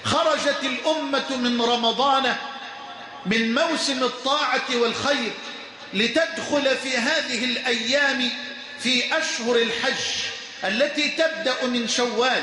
خرجت الأمة من رمضان من موسم الطاعة والخير لتدخل في هذه الأيام في أشهر الحج التي تبدأ من شوال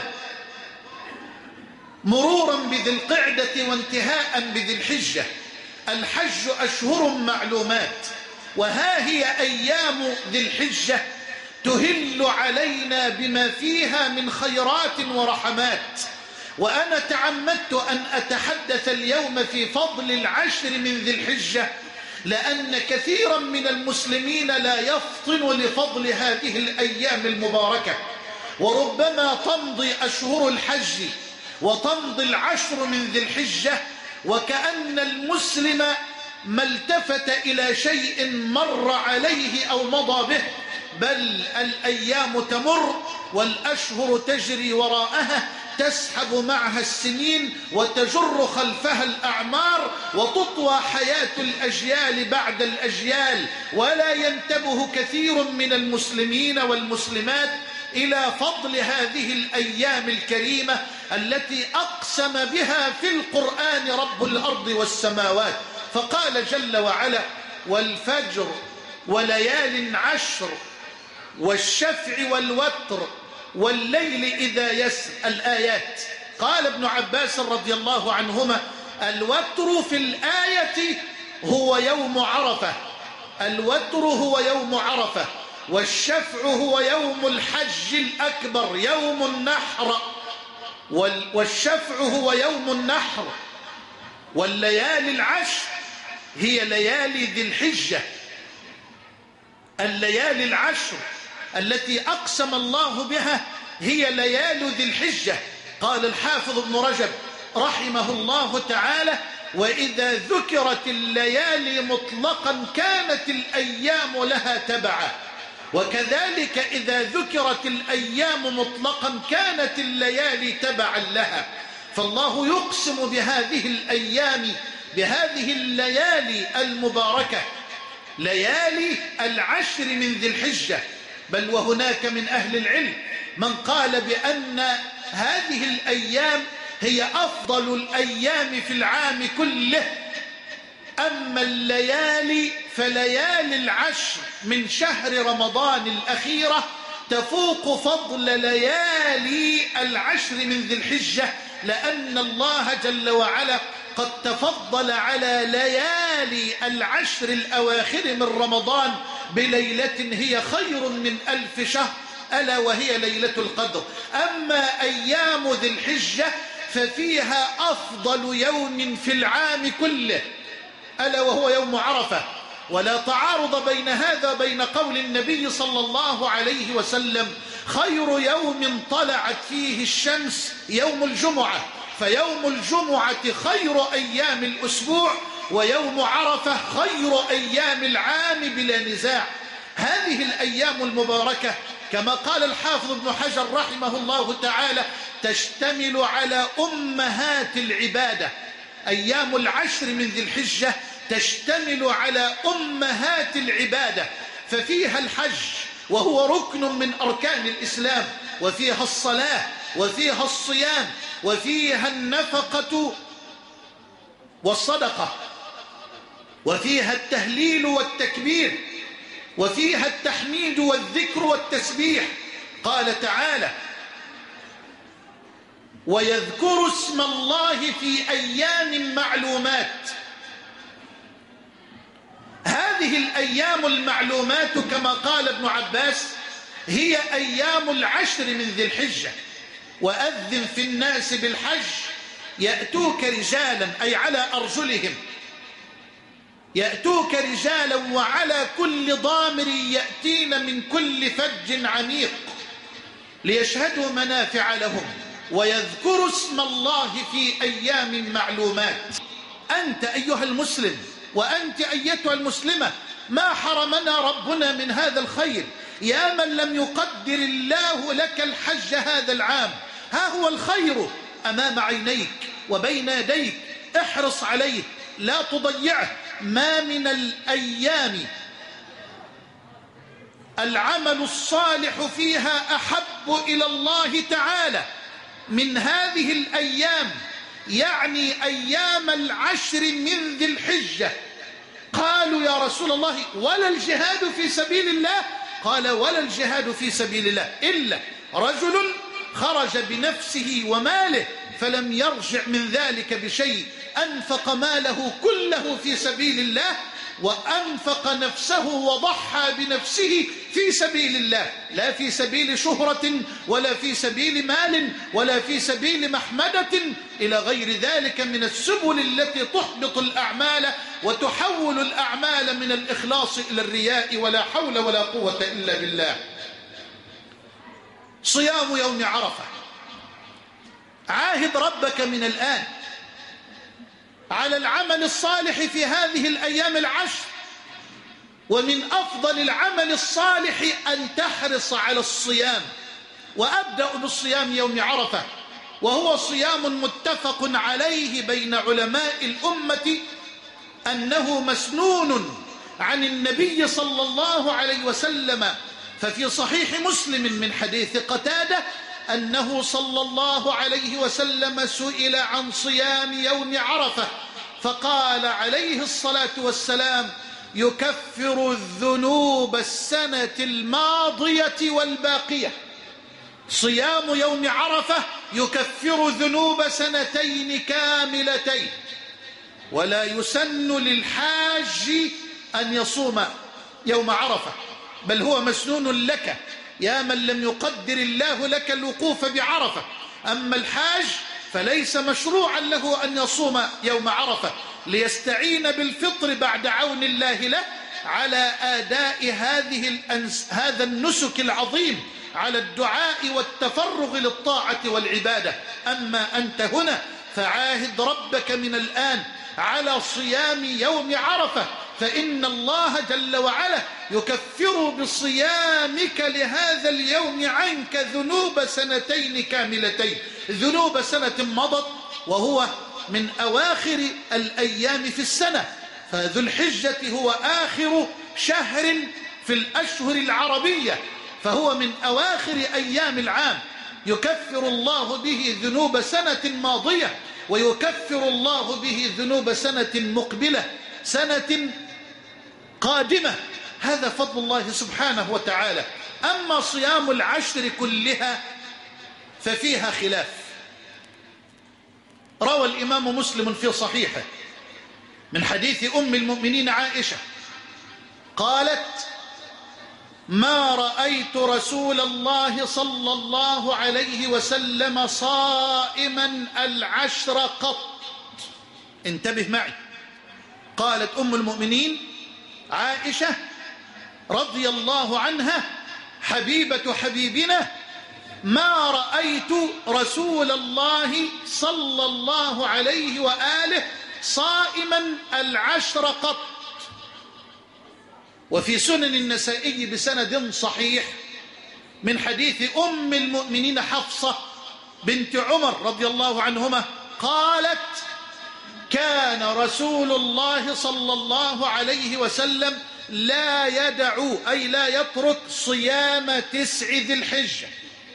مرورا بذي القعدة وانتهاء بذي الحجة. الحج أشهر معلومات، وها هي أيام ذي الحجة تهل علينا بما فيها من خيرات ورحمات. وأنا تعمدت أن أتحدث اليوم في فضل العشر من ذي الحجة، لأن كثيرا من المسلمين لا يفطن لفضل هذه الأيام المباركة، وربما تمضي أشهر الحج وتمضي العشر من ذي الحجة وكأن المسلم ما التفت إلى شيء مر عليه أو مضى به، بل الأيام تمر والأشهر تجري وراءها، تسحب معها السنين وتجر خلفها الأعمار، وتطوى حياة الأجيال بعد الأجيال، ولا ينتبه كثير من المسلمين والمسلمات إلى فضل هذه الأيام الكريمة التي أقسم بها في القرآن رب الأرض والسماوات، فقال جل وعلا: والفجر وليال عشر والشفع والوتر والليل إذا يسر. الآيات. قال ابن عباس رضي الله عنهما: الوتر في الآية هو يوم عرفة، الوتر هو يوم عرفة، والشفع هو يوم الحج الأكبر يوم النحر، والشفع هو يوم النحر، والليالي العشر هي ليالي ذي الحجة، الليالي العشر التي أقسم الله بها هي ليالي ذي الحجة. قال الحافظ ابن رجب رحمه الله تعالى: وإذا ذكرت الليالي مطلقا كانت الأيام لها تبعا، وكذلك إذا ذكرت الأيام مطلقا كانت الليالي تبعا لها. فالله يقسم بهذه الأيام، بهذه الليالي المباركة، ليالي العشر من ذي الحجة. بل وهناك من أهل العلم من قال بأن هذه الأيام هي أفضل الأيام في العام كله. أما الليالي فليالي العشر من شهر رمضان الأخيرة تفوق فضل ليالي العشر من ذي الحجة، لأن الله جل وعلا قد تفضل على ليالي العشر الأواخر من رمضان بليلة هي خير من 1000 شهر، ألا وهي ليلة القدر. أما أيام ذي الحجة ففيها أفضل يوم في العام كله، ألا وهو يوم عرفة. ولا تعارض بين هذا بين قول النبي صلى الله عليه وسلم: خير يوم طلعت فيه الشمس يوم الجمعة، فيوم الجمعة خير أيام الأسبوع، ويوم عرفة خير أيام العام بلا نزاع. هذه الأيام المباركة كما قال الحافظ ابن حجر رحمه الله تعالى تشتمل على أمهات العبادة. أيام العشر من ذي الحجة تشتمل على أمهات العبادة، ففيها الحج وهو ركن من أركان الإسلام، وفيها الصلاة، وفيها الصيام، وفيها النفقة والصدقة، وفيها التهليل والتكبير، وفيها التحميد والذكر والتسبيح. قال تعالى: ويذكر اسم الله في أيام معلومات. هذه الأيام المعلومات كما قال ابن عباس هي أيام العشر من ذي الحجة. وأذن في الناس بالحج يأتوك رجالا، أي على أرجلهم، يأتوك رجالا وعلى كل ضامر يأتين من كل فج عميق ليشهدوا منافع لهم ويذكروا اسم الله في أيام معلومات. أنت أيها المسلم وأنت أيتها المسلمة ما حرمنا ربنا من هذا الخير. يا من لم يقدر الله لك الحج هذا العام، ها هو الخير أمام عينيك وبين يديك، احرص عليه لا تضيعه. ما من الأيام العمل الصالح فيها أحب إلى الله تعالى من هذه الأيام يعني أيام العشر من ذي الحجة. قالوا يا رسول الله ولا الجهاد في سبيل الله؟ قال ولا الجهاد في سبيل الله إلا رجل خرج بنفسه وماله فلم يرجع من ذلك بشيء، أنفق ماله كله في سبيل الله، وأنفق نفسه وضحى بنفسه في سبيل الله، لا في سبيل شهرة ولا في سبيل مال ولا في سبيل محمدة إلى غير ذلك من السبل التي تحبط الأعمال وتحول الأعمال من الإخلاص إلى الرياء، ولا حول ولا قوة إلا بالله. صيام يوم عرفة، عاهد ربك من الآن على العمل الصالح في هذه الأيام العشر، ومن أفضل العمل الصالح أن تحرص على الصيام. وأبدأ بالصيام يوم عرفة، وهو صيام متفق عليه بين علماء الأمة أنه مسنون عن النبي صلى الله عليه وسلم. ففي صحيح مسلم من حديث قتادة أنه صلى الله عليه وسلم سئل عن صيام يوم عرفة فقال عليه الصلاة والسلام: يكفر الذنوب السنة الماضية والباقية. صيام يوم عرفة يكفر ذنوب سنتين كاملتين. ولا يسن للحاج أن يصوم يوم عرفة، بل هو مسنون لك يا من لم يقدر الله لك الوقوف بعرفة. أما الحاج فليس مشروعا له أن يصوم يوم عرفة ليستعين بالفطر بعد عون الله له على أداء هذا النسك العظيم، على الدعاء والتفرغ للطاعة والعبادة. أما أنت هنا فعاهد ربك من الآن على صيام يوم عرفة، فإن الله جل وعلا يكفر بصيامك لهذا اليوم عنك ذنوب سنتين كاملتين، ذنوب سنة مضت وهو من أواخر الأيام في السنة. فذو الحجة هو آخر شهر في الأشهر العربية، فهو من أواخر أيام العام، يكفر الله به ذنوب سنة ماضية، ويكفر الله به ذنوب سنة مقبلة، سنة قادمة. هذا فضل الله سبحانه وتعالى. أما صيام العشر كلها ففيها خلاف. روى الإمام مسلم في صحيحه من حديث أم المؤمنين عائشة قالت: ما رأيت رسول الله صلى الله عليه وسلم صائما العشر قط. انتبه معي. قالت أم المؤمنين عائشة رضي الله عنها حبيبة حبيبنا: ما رأيت رسول الله صلى الله عليه وآله صائما العشر قط. وفي سنن النسائي بسند صحيح من حديث أم المؤمنين حفصة بنت عمر رضي الله عنهما قالت: كان رسول الله صلى الله عليه وسلم لا يدع، أي لا يترك، صيام 9 ذي الحجة.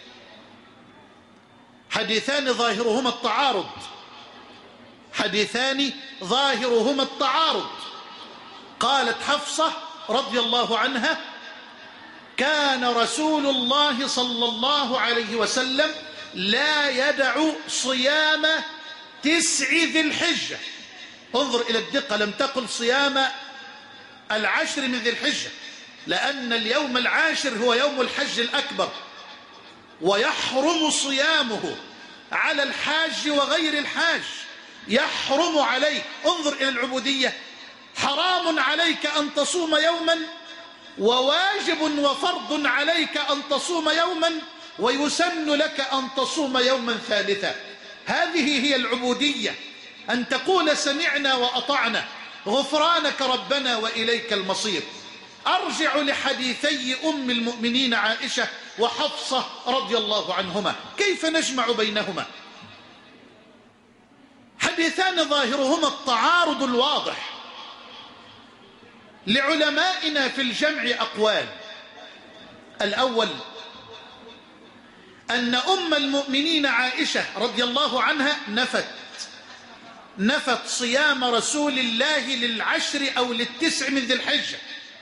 حديثان ظاهرهما التعارض، حديثان ظاهرهما التعارض. قالت حفصة رضي الله عنها: كان رسول الله صلى الله عليه وسلم لا يدع صيام 9 ذي الحجة. انظر إلى الدقة، لم تقل صيام العشر من ذي الحجة، لأن اليوم العاشر هو يوم الحج الأكبر، ويحرم صيامه على الحاج وغير الحاج، يحرم عليك. انظر إلى العبودية، حرام عليك أن تصوم يوما، وواجب وفرض عليك أن تصوم يوما، ويسن لك أن تصوم يوما ثالثا. هذه هي العبودية، أن تقول سمعنا وأطعنا، غفرانك ربنا وإليك المصير. أرجع لحديثي أم المؤمنين عائشة وحفصة رضي الله عنهما، كيف نجمع بينهما؟ حديثان ظاهرهما التعارض الواضح. لعلمائنا في الجمع أقوال. الأول أن أم المؤمنين عائشة رضي الله عنها نفت نفت صيام رسول الله للعشر أو للتسع من ذي الحجة،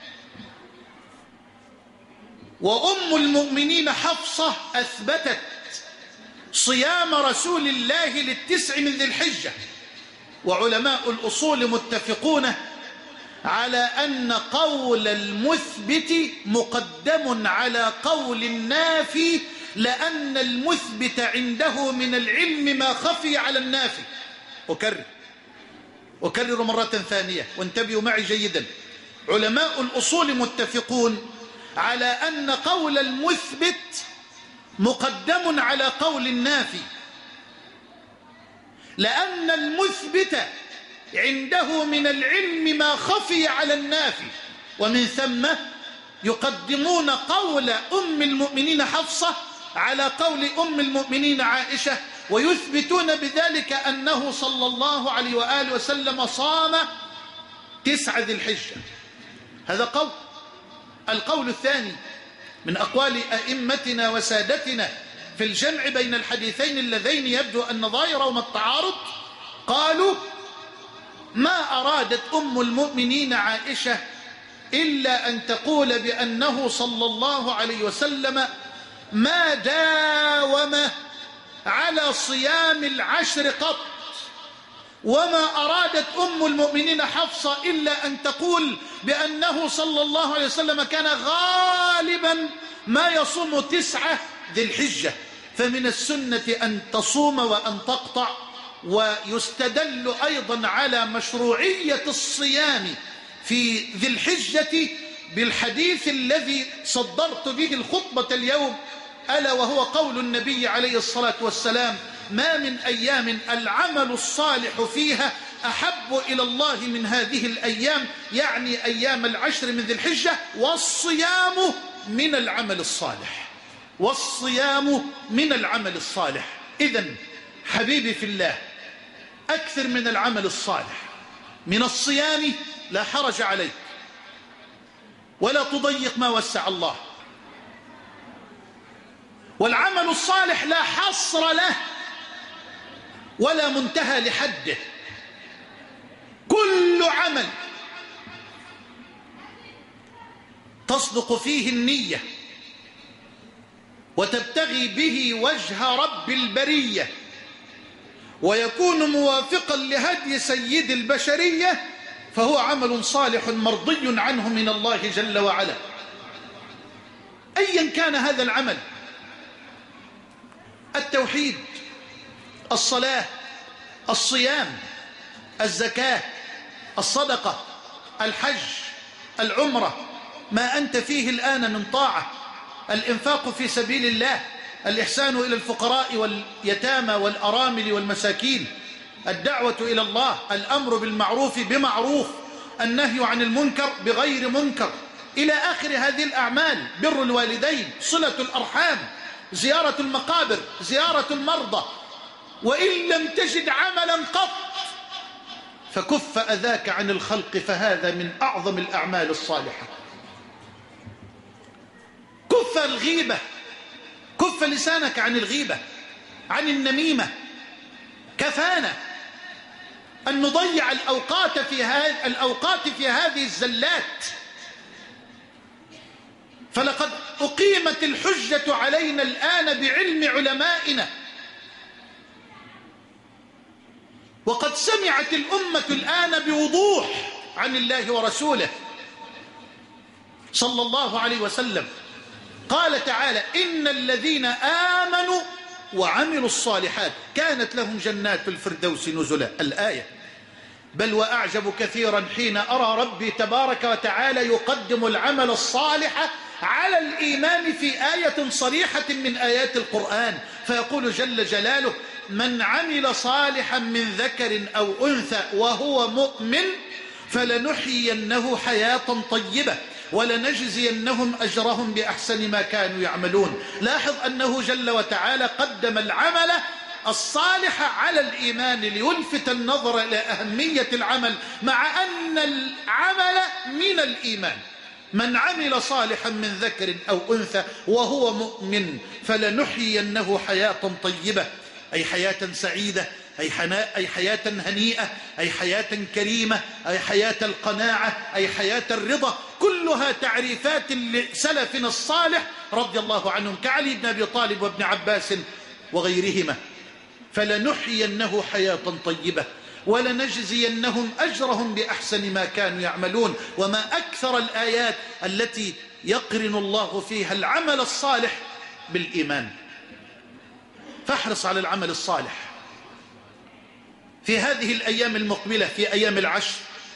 وأم المؤمنين حفصة أثبتت صيام رسول الله للتسع من ذي الحجة. وعلماء الأصول متفقون على أن قول المثبت مقدم على قول النافي، لأن المثبت عنده من العلم ما خفي على النافي. أكرر مرة ثانية وانتبهوا معي جيدا. علماء الأصول متفقون على أن قول المثبت مقدم على قول النافي، لأن المثبت عنده من العلم ما خفي على النافي، ومن ثم يقدمون قول أم المؤمنين حفصة على قول أم المؤمنين عائشة، ويثبتون بذلك أنه صلى الله عليه وآله وسلم صام 9 ذي الحجة. هذا قول. القول الثاني من أقوال أئمتنا وسادتنا في الجمع بين الحديثين اللذين يبدو أن ظاهرهما التعارض، قالوا ما أرادت أم المؤمنين عائشة إلا أن تقول بأنه صلى الله عليه وسلم ما داوم على صيام العشر قط، وما أرادت أم المؤمنين حفصة إلا أن تقول بأنه صلى الله عليه وسلم كان غالبا ما يصوم 9 ذي الحجة. فمن السنة أن تصوم وأن تقطع. ويستدل أيضا على مشروعية الصيام في ذي الحجة بالحديث الذي صدرت به الخطبة اليوم، ألا وهو قول النبي عليه الصلاة والسلام ما من أيام العمل الصالح فيها أحب إلى الله من هذه الأيام، يعني أيام العشر من ذي الحجة، والصيام من العمل الصالح، والصيام من العمل الصالح. إذن حبيبي في الله، أكثر من العمل الصالح من الصيام، لا حرج عليك ولا تضيق ما وسع الله. والعمل الصالح لا حصر له ولا منتهى لحده. كل عمل تصدق فيه النية وتبتغي به وجه رب البرية ويكون موافقا لهدي سيد البشرية فهو عمل صالح مرضي عنه من الله جل وعلا، أيا كان هذا العمل: التوحيد، الصلاة، الصيام، الزكاة، الصدقة، الحج، العمرة، ما أنت فيه الآن من طاعة، الإنفاق في سبيل الله، الإحسان إلى الفقراء واليتامى والأرامل والمساكين، الدعوة إلى الله، الأمر بالمعروف بمعروف، النهي عن المنكر بغير منكر، إلى آخر هذه الأعمال. بر الوالدين، صلة الأرحام، زيارة المقابر، زيارة المرضى. وإن لم تجد عملا قط فكف أذاك عن الخلق، فهذا من أعظم الأعمال الصالحة. كف الغيبة، كف لسانك عن الغيبة، عن النميمة. كفانا أن نضيع الأوقات في هذه الزلات. فلقد أقيمت الحجة علينا الآن بعلم علمائنا، وقد سمعت الأمة الآن بوضوح عن الله ورسوله صلى الله عليه وسلم. قال تعالى: إن الذين آمنوا وعملوا الصالحات كانت لهم جنات الفردوس نزلا. الآية. بل وأعجب كثيرا حين أرى ربي تبارك وتعالى يقدم العمل الصالح على الإيمان في آية صريحة من آيات القرآن، فيقول جل جلاله: من عمل صالحا من ذكر أو أنثى وهو مؤمن فلنحيينه حياة طيبة ولنجزينهم أجرهم بأحسن ما كانوا يعملون. لاحظ أنه جل وتعالى قدم العمل الصالح على الإيمان ليلفت النظر إلى أهمية العمل، مع أن العمل من الإيمان. من عمل صالحا من ذكر أو أنثى وهو مؤمن فلنحيينه حياة طيبة، أي حياة سعيدة، أي حياة هنيئة، أي حياة كريمة، أي حياة القناعة، أي حياة الرضا، كلها تعريفات لسلفنا الصالح رضي الله عنهم كعلي بن أبي طالب وابن عباس وغيرهما. فلنحيينه حياة طيبة ولنجزينهم أجرهم بأحسن ما كانوا يعملون. وما أكثر الآيات التي يقرن الله فيها العمل الصالح بالإيمان. فاحرص على العمل الصالح في هذه الأيام المقبلة، في أيام العشر.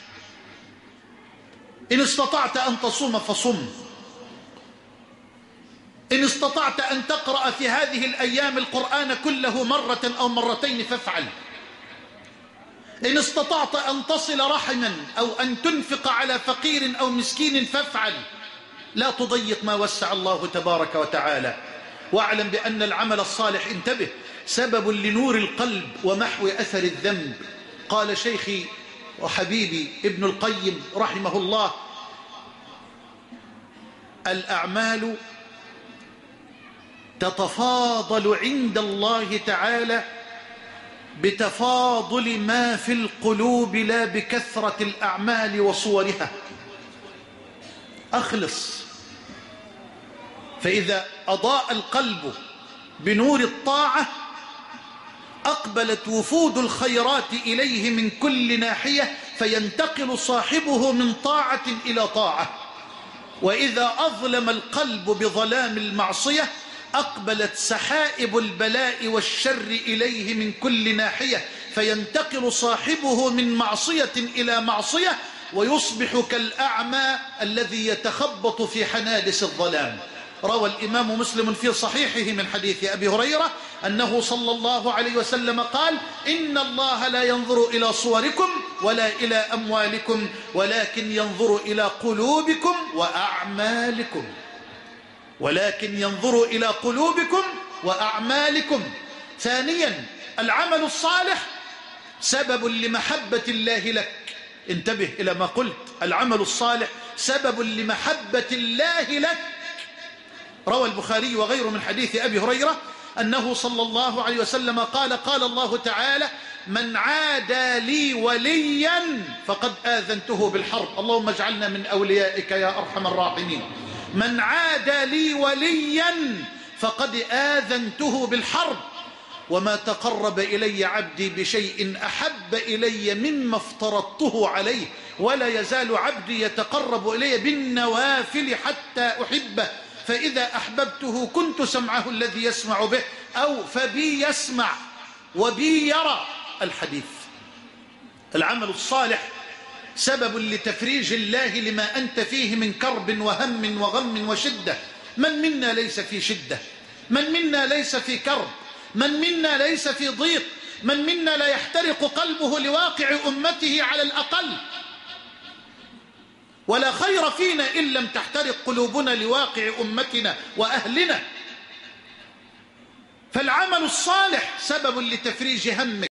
إن استطعت أن تصوم فصم، إن استطعت أن تقرأ في هذه الأيام القرآن كله مرة أو مرتين فافعل. إن استطعت أن تصل رحما أو أن تنفق على فقير أو مسكين فافعل. لا تضيق ما وسع الله تبارك وتعالى. واعلم بأن العمل الصالح، انتبه، سبب لنور القلب ومحو أثر الذنب. قال شيخي وحبيبي ابن القيم رحمه الله: الأعمال تتفاضل عند الله تعالى بتفاضل ما في القلوب لا بكثرة الأعمال وصورها. أخلص، فإذا أضاء القلب بنور الطاعة أقبلت وفود الخيرات إليه من كل ناحية، فينتقل صاحبه من طاعة إلى طاعة. وإذا أظلم القلب بظلام المعصية أقبلت سحائب البلاء والشر إليه من كل ناحية، فينتقل صاحبه من معصية إلى معصية، ويصبح كالأعمى الذي يتخبط في حنادس الظلام. روى الإمام مسلم في صحيحه من حديث أبي هريرة أنه صلى الله عليه وسلم قال: إن الله لا ينظر إلى صوركم ولا إلى أموالكم ولكن ينظر إلى قلوبكم وأعمالكم. ولكن ينظر إلى قلوبكم وأعمالكم. ثانيا، العمل الصالح سبب لمحبة الله لك. انتبه إلى ما قلت، العمل الصالح سبب لمحبة الله لك. روى البخاري وغيره من حديث أبي هريرة أنه صلى الله عليه وسلم قال: قال الله تعالى: من عادى لي وليا فقد آذنته بالحرب. اللهم اجعلنا من أوليائك يا أرحم الراحمين. من عادى لي وليا فقد آذنته بالحرب. وما تقرب إلي عبدي بشيء أحب إلي مما افترضته عليه، ولا يزال عبدي يتقرب إلي بالنوافل حتى أحبه، فإذا أحببته كنت سمعه الذي يسمع به، أو فبي يسمع وبي يرى. الحديث. العمل الصالح سبب لتفريج الله لما أنت فيه من كرب وهم وغم وشدة. من منا ليس في شدة؟ من منا ليس في كرب؟ من منا ليس في ضيق؟ من منا لا يحترق قلبه لواقع أمته على الأقل؟ ولا خير فينا إن لم تحترق قلوبنا لواقع أمتنا وأهلنا. فالعمل الصالح سبب لتفريج همك.